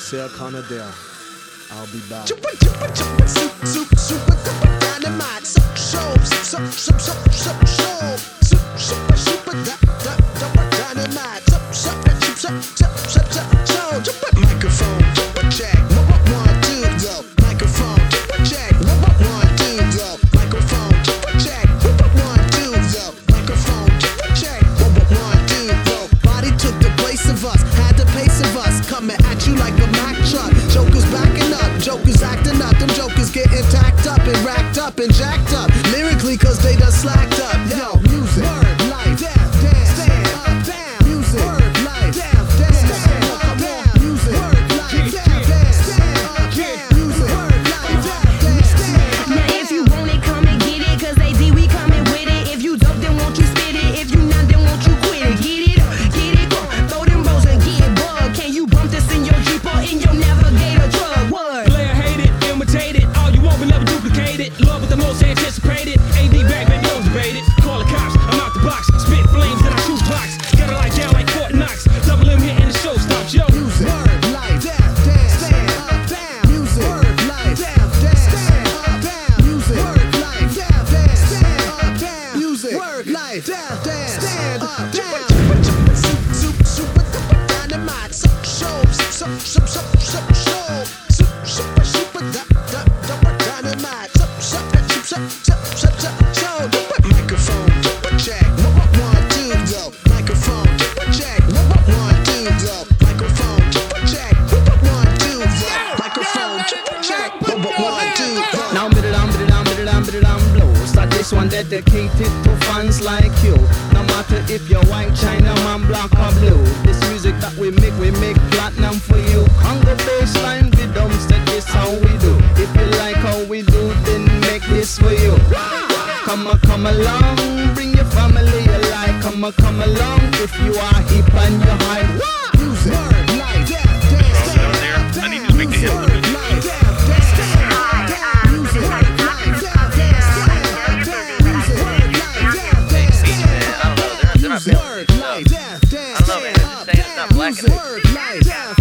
Sarah Canadair. I'll be back. Super dynamite. Super dynamite. Microphone check. 1, 2, yo. Microphone check. 1, 2, yo. Microphone check. 1, 2, yo. Microphone check. 1, 2, yo. Body took the place of us, had the pace of us, coming at you like a Mack truck. Jokers backing up, jokers acting up, them jokers getting tacked up and racked up and jacked up lyrically, cause they done slacked up. Yo, music, word, life, dance, stand up, down, music, word, life, dance, stand up, down, music, word, life, dance, stand up, down, music, word, life, dance, stand up. Now if you want it, come and get it, cause they did, we coming with it. If you dope, then won't you spit it? If you not, then won't you quit it? Get it up, get it up, throw them rolls and get bugged. Can you bump this in your Jeep or in your Navigator truck? What? Player hate it, imitate it. All you want will never duplicate it. Love with the most anticipated. AD back, baby, don't debate it. Call the cops, I'm out the box. Spit flames, then I shoot blocks. Got it like down like Fort Knox. Double M hitting the show stops, yo. Music, word, life, dance, stand up, down, music, word, life, dance, stand up, down, music, word, life, dance, stand up, down, music, word, life, dance, stand up, down. Super dynamite, super dynamite, microphone check, 1, 2, yo, microphone check, 1, 2, yo, microphone check, 1, 2, yo, microphone check, 1, 2, yo. Now blow. Start this one dedicated to fans like you. No matter if you're white, China man, black or blue. This music that we make platinum for you. Congo bassline rhythm, said this how we do. If you like how we do, then make this for you. Come along, bring your family alike. Come along, if you are hip and you're high. Music, word, life, dance, I need to speak to him a little bit. Word, life, dance, I love it. Just saying it's not black and white. word, life,